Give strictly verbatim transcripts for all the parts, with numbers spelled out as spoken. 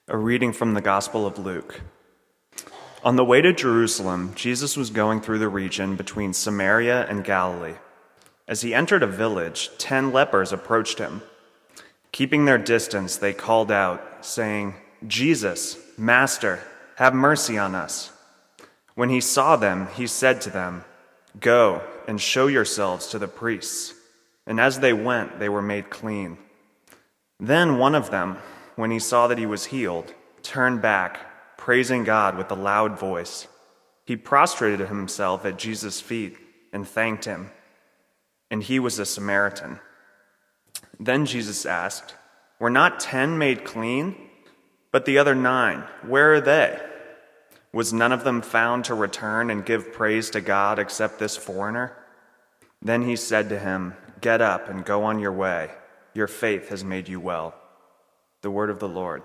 A reading from the Gospel of Luke. On the way to Jerusalem, Jesus was going through the region between Samaria and Galilee. As he entered a village, ten lepers approached him. Keeping their distance, they called out, saying, "Jesus, Master, have mercy on us." When he saw them, he said to them, "Go and show yourselves to the priests." And as they went, they were made clean. Then one of them, when he saw that he was healed, turned back, praising God with a loud voice. He prostrated himself at Jesus' feet and thanked him. And he was a Samaritan. Then Jesus asked, "Were not ten made clean? But the other nine, where are they? Was none of them found to return and give praise to God except this foreigner?" Then he said to him, "Get up and go on your way. Your faith has made you well." The word of the Lord.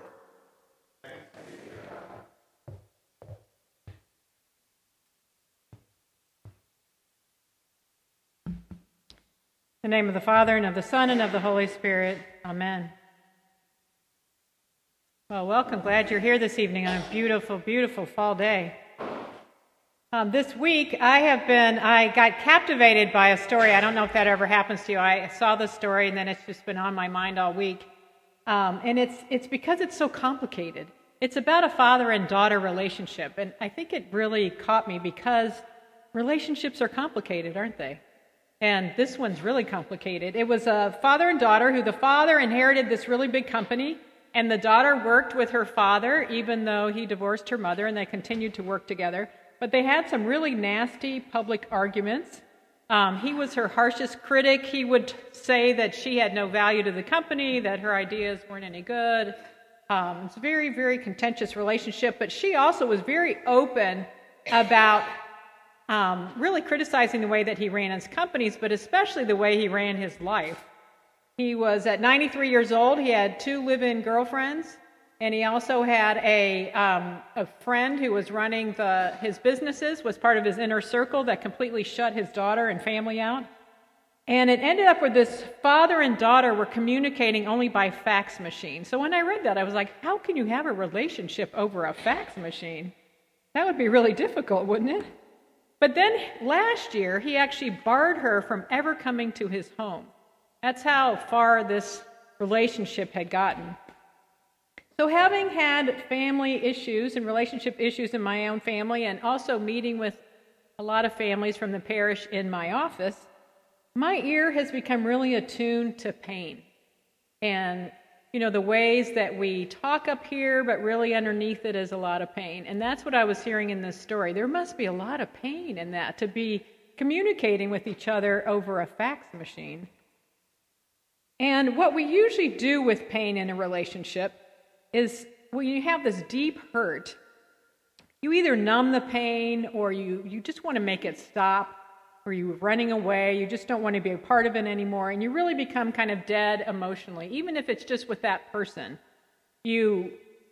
In the name of the Father, and of the Son, and of the Holy Spirit. Amen. Well, welcome. Glad you're here this evening on a beautiful, beautiful fall day. Um, this week, I have been, I got captivated by a story. I don't know if that ever happens to you. I saw the story, and then it's just been on my mind all week. Um, and it's it's because it's so complicated. It's about a father and daughter relationship. And I think it really caught me because relationships are complicated, aren't they? And this one's really complicated. It was a father and daughter who the father inherited this really big company, and the daughter worked with her father, even though he divorced her mother, and they continued to work together. But they had some really nasty public arguments. Um, he was her harshest critic. He would say that she had no value to the company, that her ideas weren't any good. Um, it's a very, very contentious relationship. But she also was very open about Um, really criticizing the way that he ran his companies, but especially the way he ran his life. He was at ninety-three years old. He had two live-in girlfriends, and he also had a um, a friend who was running the his businesses, was part of his inner circle that completely shut his daughter and family out. And it ended up where this father and daughter were communicating only by fax machine. So when I read that, I was like, how can you have a relationship over a fax machine? That would be really difficult, wouldn't it? But then last year, he actually barred her from ever coming to his home. That's how far this relationship had gotten. So having had family issues and relationship issues in my own family, and also meeting with a lot of families from the parish in my office, my ear has become really attuned to pain. And you know, the ways that we talk up here, but really underneath it is a lot of pain. And that's what I was hearing in this story. There must be a lot of pain in that, to be communicating with each other over a fax machine. And what we usually do with pain in a relationship is when you have this deep hurt, you either numb the pain or you, you just want to make it stop, or you're running away, you just don't want to be a part of it anymore, and you really become kind of dead emotionally, even if it's just with that person. You,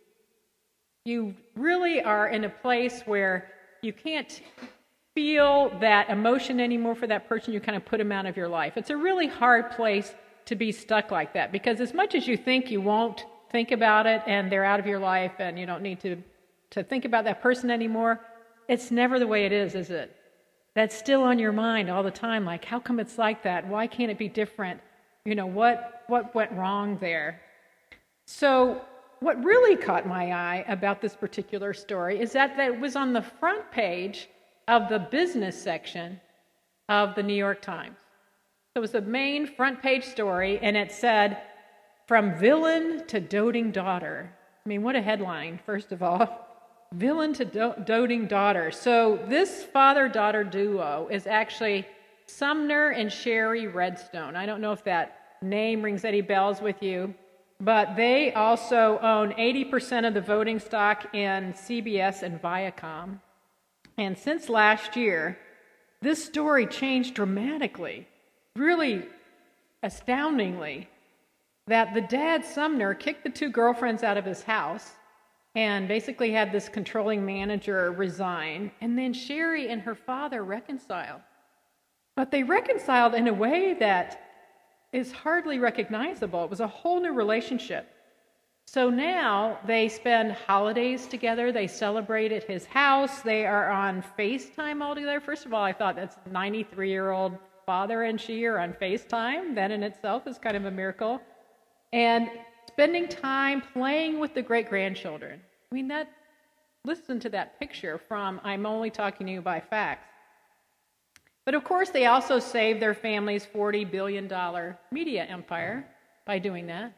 you really are in a place where you can't feel that emotion anymore for that person. You kind of put them out of your life. It's a really hard place to be stuck like that, because as much as you think you won't think about it and they're out of your life and you don't need to, to think about that person anymore, it's never the way it is, is it? That's still on your mind all the time, like, how come it's like that? Why can't it be different? You know, what what went wrong there? So what really caught my eye about this particular story is that, that it was on the front page of the business section of the New York Times. So it was the main front page story, and it said, "From villain to doting daughter." I mean, what a headline, first of all. Villain to do- doting daughter. So this father-daughter duo is actually Sumner and Sherry Redstone. I don't know if that name rings any bells with you, but they also own eighty percent of the voting stock in C B S and Viacom. And since last year, this story changed dramatically, really astoundingly, that the dad, Sumner, kicked the two girlfriends out of his house and basically had this controlling manager resign. And then Sherry and her father reconciled. But they reconciled in a way that is hardly recognizable. It was a whole new relationship. So now they spend holidays together. They celebrate at his house. They are on FaceTime all together. First of all, I thought that's ninety-three-year-old father and she are on FaceTime. That in itself is kind of a miracle. And spending time playing with the great-grandchildren. I mean, that. Listen to that picture from I'm Only Talking to You by Facts. But of course, they also saved their family's forty billion dollars media empire by doing that.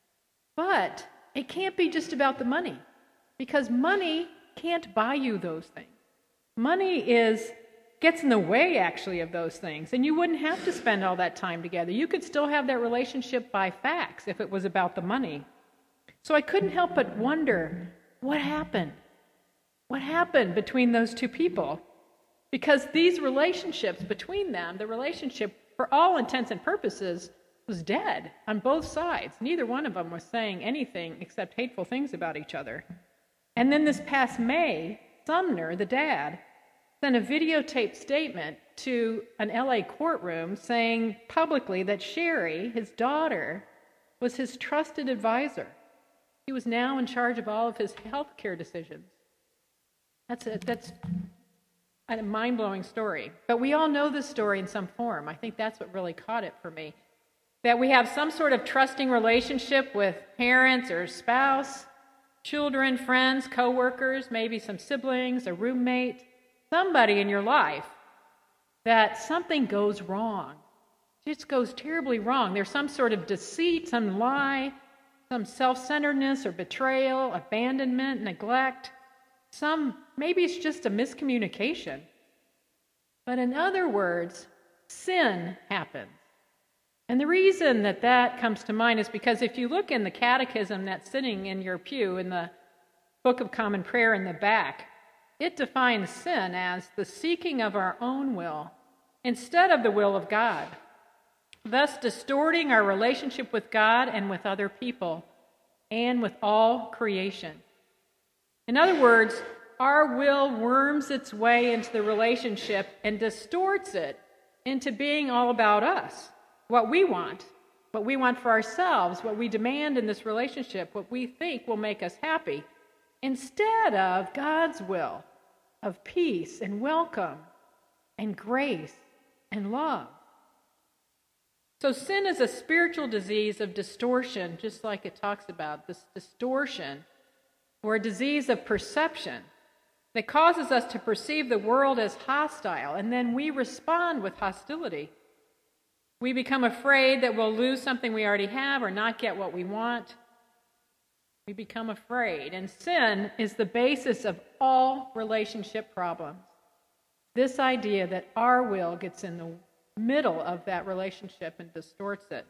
But it can't be just about the money, because money can't buy you those things. Money is gets in the way, actually, of those things, and you wouldn't have to spend all that time together. You could still have that relationship by facts if it was about the money. So I couldn't help but wonder, what happened? What happened between those two people? Because these relationships between them, the relationship, for all intents and purposes, was dead on both sides. Neither one of them was saying anything except hateful things about each other. And then this past May, Sumner, the dad, sent a videotaped statement to an L A courtroom saying publicly that Sherry, his daughter, was his trusted advisor. He was now in charge of all of his health care decisions. That's a, that's a mind-blowing story. But we all know this story in some form. I think that's what really caught it for me. That we have some sort of trusting relationship with parents or spouse, children, friends, coworkers, maybe some siblings, a roommate, somebody in your life, that something goes wrong. It just goes terribly wrong. There's some sort of deceit, some lie, some self-centeredness or betrayal, abandonment, neglect. Some, maybe it's just a miscommunication. But in other words, sin happens. And the reason that that comes to mind is because if you look in the catechism that's sitting in your pew in the Book of Common Prayer in the back, it defines sin as the seeking of our own will instead of the will of God, thus distorting our relationship with God and with other people and with all creation. In other words, our will worms its way into the relationship and distorts it into being all about us, what we want, what we want for ourselves, what we demand in this relationship, what we think will make us happy, instead of God's will of peace and welcome and grace and love. So sin is a spiritual disease of distortion, just like it talks about, this distortion, or a disease of perception that causes us to perceive the world as hostile, and then we respond with hostility. We become afraid that we'll lose something we already have or not get what we want. We become afraid, and sin is the basis of all relationship problems. This idea that our will gets in the middle of that relationship and distorts it.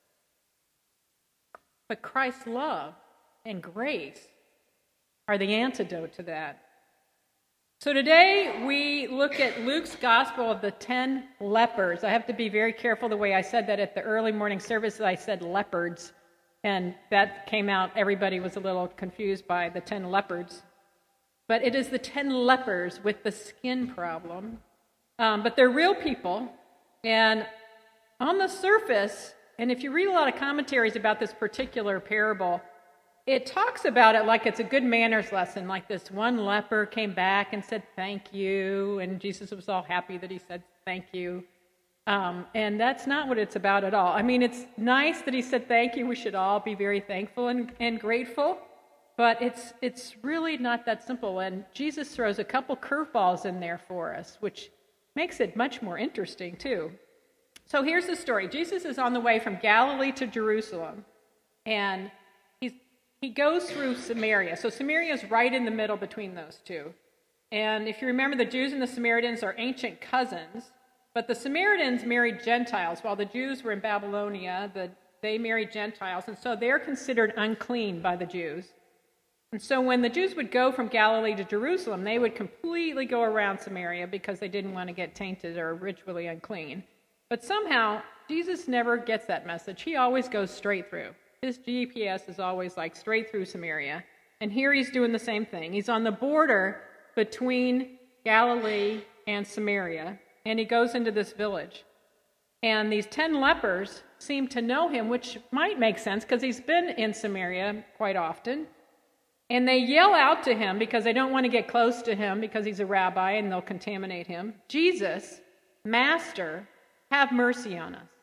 But Christ's love and grace are the antidote to that. So today we look at Luke's gospel of the ten lepers. I have to be very careful the way I said that at the early morning service. I said leopards, and that came out, everybody was a little confused by the ten leopards. But it is the ten lepers with the skin problem. Um, but they're real people, and on the surface, and if you read a lot of commentaries about this particular parable, it talks about it like it's a good manners lesson, like this one leper came back and said thank you, and Jesus was all happy that he said thank you. Um, and that's not what it's about at all. I mean, it's nice that he said thank you. We should all be very thankful and, and grateful, but it's it's really not that simple. And Jesus throws a couple curveballs in there for us, which makes it much more interesting, too. So here's the story. Jesus is on the way from Galilee to Jerusalem, and he's He goes through Samaria. So Samaria is right in the middle between those two. And if you remember, the Jews and the Samaritans are ancient cousins, but the Samaritans married Gentiles. While the Jews were in Babylonia, the, they married Gentiles, and so they're considered unclean by the Jews. And so when the Jews would go from Galilee to Jerusalem, they would completely go around Samaria because they didn't want to get tainted or ritually unclean. But somehow, Jesus never gets that message. He always goes straight through. His G P S is always like straight through Samaria. And here he's doing the same thing. He's on the border between Galilee and Samaria, and he goes into this village. And these ten lepers seem to know him, which might make sense because he's been in Samaria quite often. And they yell out to him because they don't want to get close to him because he's a rabbi and they'll contaminate him. Jesus, Master, have mercy on us.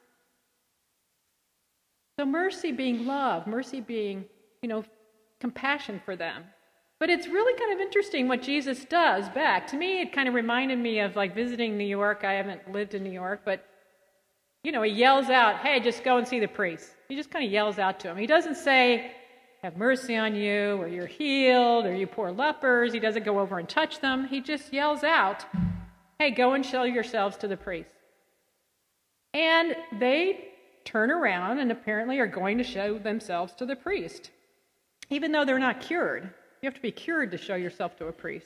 So mercy being love, mercy being, you know, compassion for them. But it's really kind of interesting what Jesus does back. To me, it kind of reminded me of like visiting New York. I haven't lived in New York, but, you know, he yells out, hey, just go and see the priest. He just kind of yells out to him. He doesn't say, have mercy on you, or you're healed, or you poor lepers. He doesn't go over and touch them. He just yells out, hey, go and show yourselves to the priest. And they turn around and apparently are going to show themselves to the priest, even though they're not cured. You have to be cured to show yourself to a priest.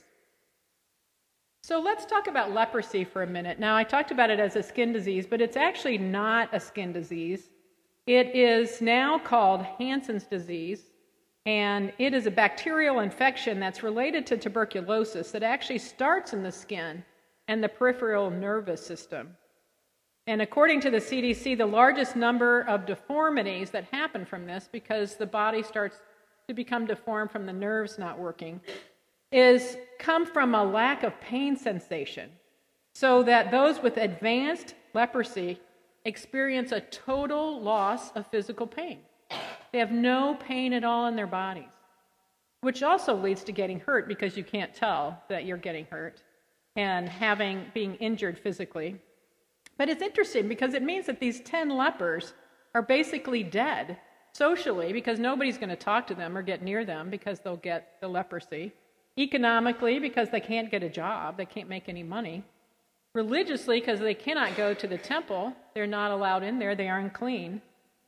So let's talk about leprosy for a minute. Now, I talked about it as a skin disease, but it's actually not a skin disease. It is now called Hansen's disease, and it is a bacterial infection that's related to tuberculosis that actually starts in the skin and the peripheral nervous system. And according to the C D C, the largest number of deformities that happen from this, because the body starts to become deformed from the nerves not working, is come from a lack of pain sensation. So that those with advanced leprosy experience a total loss of physical pain. They have no pain at all in their bodies, which also leads to getting hurt because you can't tell that you're getting hurt and having being injured physically. But it's interesting because it means that these ten lepers are basically dead socially because nobody's going to talk to them or get near them because they'll get the leprosy. Economically, because they can't get a job, they can't make any money. Religiously, because they cannot go to the temple, they're not allowed in there, they are unclean.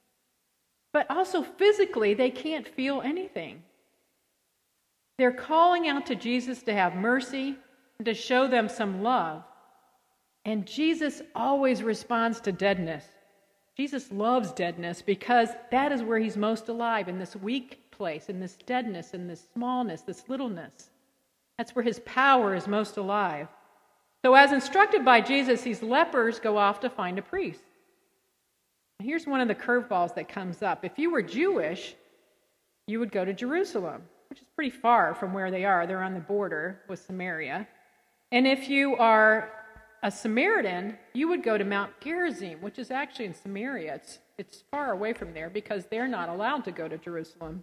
But also physically, they can't feel anything. They're calling out to Jesus to have mercy and to show them some love. And Jesus always responds to deadness. Jesus loves deadness because that is where he's most alive, in this weak place, in this deadness, in this smallness, this littleness. That's where his power is most alive. So as instructed by Jesus, these lepers go off to find a priest. Here's one of the curveballs that comes up. If you were Jewish, you would go to Jerusalem, which is pretty far from where they are. They're on the border with Samaria. And if you are a Samaritan, you would go to Mount Gerizim, which is actually in Samaria. It's, it's far away from there because they're not allowed to go to Jerusalem.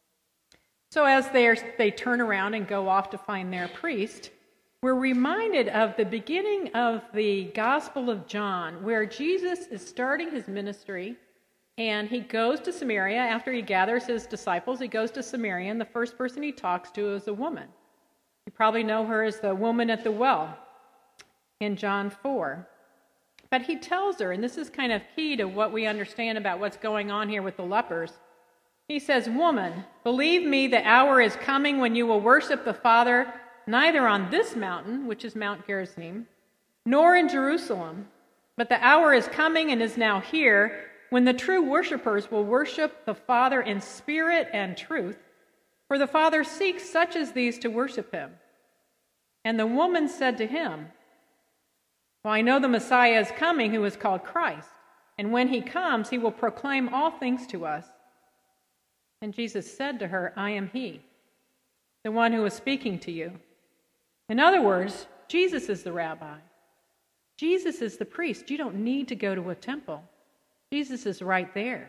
So as they they turn around and go off to find their priest, we're reminded of the beginning of the Gospel of John, where Jesus is starting his ministry, and he goes to Samaria. After he gathers his disciples, he goes to Samaria, and the first person he talks to is a woman. You probably know her as the woman at the well in John four. But he tells her, and this is kind of key to what we understand about what's going on here with the lepers. He says, "Woman, believe me, the hour is coming when you will worship the Father neither on this mountain," which is Mount Gerizim, "nor in Jerusalem. But the hour is coming and is now here when the true worshipers will worship the Father in spirit and truth, for the Father seeks such as these to worship him." And the woman said to him, "Well, I know the Messiah is coming, who is called Christ, and when he comes, he will proclaim all things to us." And Jesus said to her, "I am he, the one who is speaking to you." In other words, Jesus is the rabbi. Jesus is the priest. You don't need to go to a temple. Jesus is right there.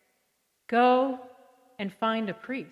Go and find a priest.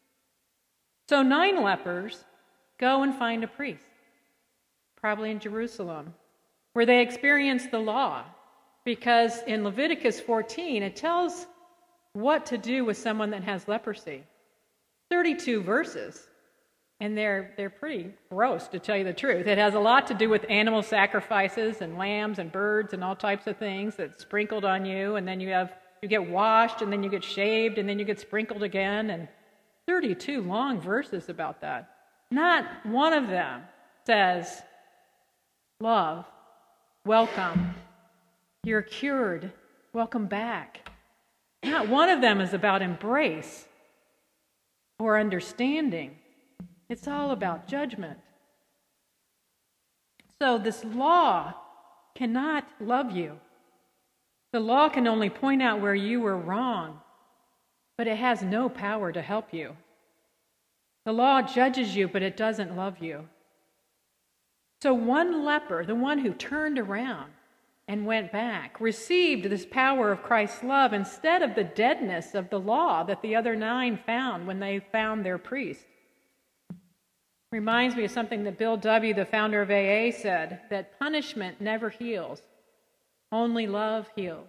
So nine lepers go and find a priest, probably in Jerusalem, where they experience the law, because in Leviticus fourteen, it tells what to do with someone that has leprosy. thirty-two verses. And they're they're pretty gross, to tell you the truth. It has a lot to do with animal sacrifices and lambs and birds and all types of things that's sprinkled on you, and then you have you get washed, and then you get shaved, and then you get sprinkled again, and thirty-two long verses about that. Not one of them says, love, welcome, you're cured, welcome back. Not one of them is about embrace or understanding. It's all about judgment. So this law cannot love you. The law can only point out where you were wrong, but it has no power to help you. The law judges you, but it doesn't love you. So one leper, the one who turned around and went back, received this power of Christ's love instead of the deadness of the law that the other nine found when they found their priest. Reminds me of something that Bill W., the founder of A A, said, that punishment never heals. Only love heals.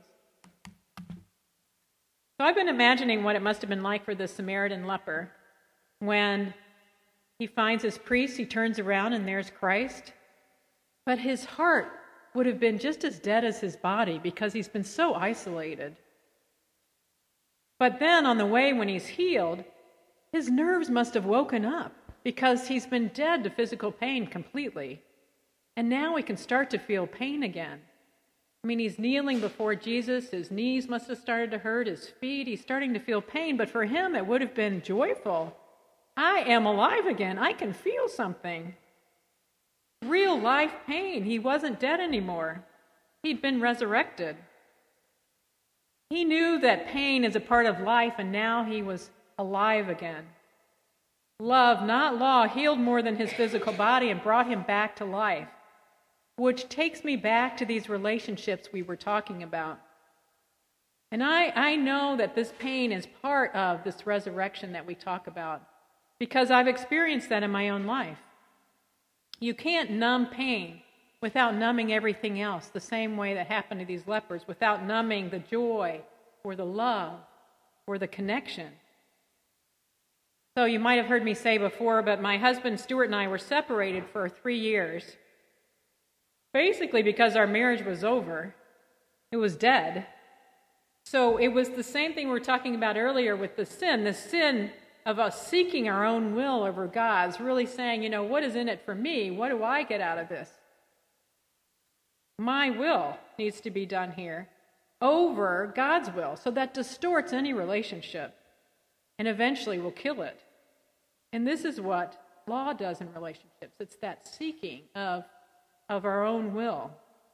So I've been imagining what it must have been like for the Samaritan leper when he finds his priest, he turns around and there's Christ. But his heart would have been just as dead as his body because he's been so isolated. But then on the way when he's healed, his nerves must have woken up because he's been dead to physical pain completely. And now he can start to feel pain again. I mean, he's kneeling before Jesus. His knees must have started to hurt, his feet. He's starting to feel pain. But for him, it would have been joyful. I am alive again. I can feel something. Real life pain. He wasn't dead anymore. He'd been resurrected. He knew that pain is a part of life, and now he was alive again. Love, not law, healed more than his physical body and brought him back to life, which takes me back to these relationships we were talking about. And I, I know that this pain is part of this resurrection that we talk about because I've experienced that in my own life. You can't numb pain without numbing everything else, the same way that happened to these lepers, without numbing the joy or the love or the connection. So you might have heard me say before, but my husband Stuart and I were separated for three years, basically because our marriage was over. It was dead. So it was the same thing we were talking about earlier with the sin, the sin of us seeking our own will over God's, really saying, you know, what is in it for me? What do I get out of this? My will needs to be done here over God's will. So that distorts any relationship and eventually will kill it. And this is what law does in relationships. It's that seeking of, of our own will.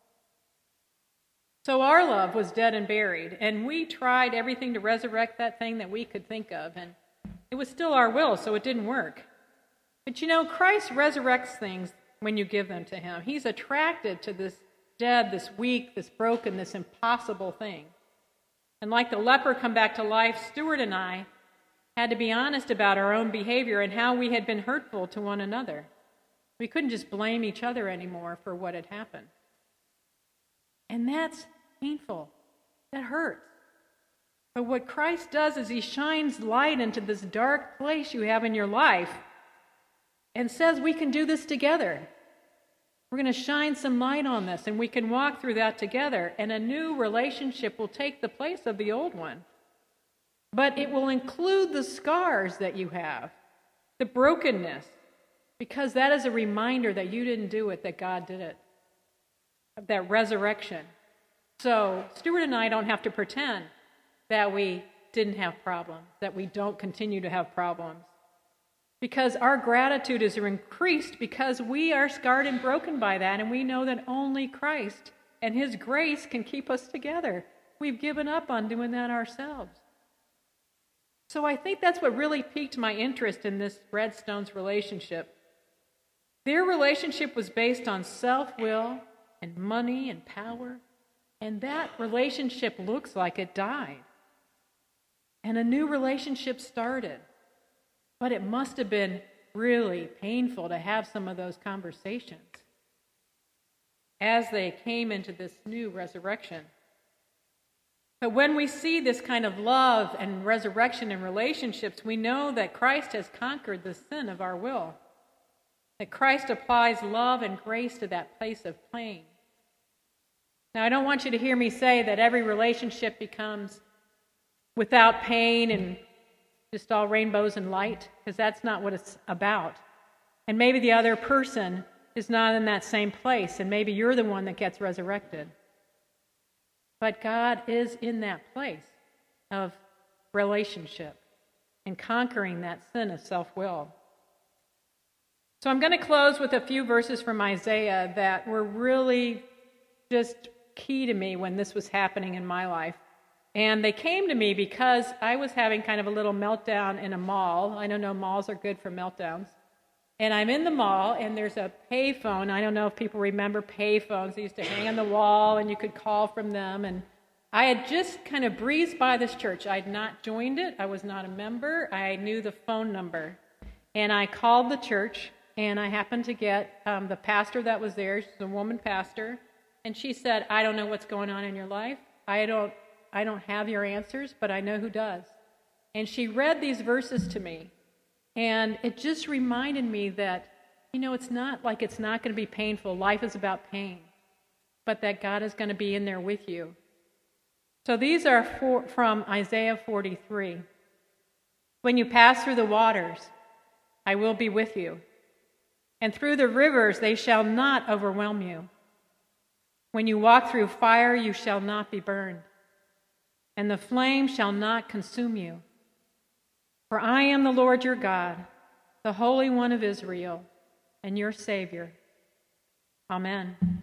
So our love was dead and buried, and we tried everything to resurrect that thing that we could think of, and it was still our will, so it didn't work. But you know, Christ resurrects things when you give them to him. He's attracted to this dead, this weak, this broken, this impossible thing. And like the leper come back to life, Stuart and I had to be honest about our own behavior and how we had been hurtful to one another. We couldn't just blame each other anymore for what had happened. And that's painful. That hurts. But what Christ does is he shines light into this dark place you have in your life and says we can do this together. We're going to shine some light on this, and we can walk through that together, and a new relationship will take the place of the old one. But it will include the scars that you have, the brokenness, because that is a reminder that you didn't do it, that God did it, of that resurrection. So Stuart and I don't have to pretend that we didn't have problems, that we don't continue to have problems, because our gratitude is increased because we are scarred and broken by that, and we know that only Christ and his grace can keep us together. We've given up on doing that ourselves. So I think that's what really piqued my interest in this Redstone's relationship. Their relationship was based on self-will and money and power, and that relationship looks like it died. And a new relationship started. But it must have been really painful to have some of those conversations as they came into this new resurrection. But when we see this kind of love and resurrection in relationships, we know that Christ has conquered the sin of our will, that Christ applies love and grace to that place of pain. Now, I don't want you to hear me say that every relationship becomes without pain and just all rainbows and light, because that's not what it's about. And maybe the other person is not in that same place, and maybe you're the one that gets resurrected. But God is in that place of relationship and conquering that sin of self-will. So I'm going to close with a few verses from Isaiah that were really just key to me when this was happening in my life. And they came to me because I was having kind of a little meltdown in a mall. I don't know, malls are good for meltdowns. And I'm in the mall, and there's a payphone. I don't know if people remember payphones. They used to hang on the wall, and you could call from them. And I had just kind of breezed by this church. I had not joined it. I was not a member. I knew the phone number. And I called the church, and I happened to get um, the pastor that was there. She's a woman pastor. And she said, I don't know what's going on in your life. I don't I don't have your answers, but I know who does. And she read these verses to me, and it just reminded me that, you know, it's not like it's not going to be painful. Life is about pain, but that God is going to be in there with you. So these are for, from Isaiah forty-three. When you pass through the waters, I will be with you, and through the rivers they shall not overwhelm you. When you walk through fire, you shall not be burned, and the flame shall not consume you. For I am the Lord your God, the Holy One of Israel, and your Savior. Amen.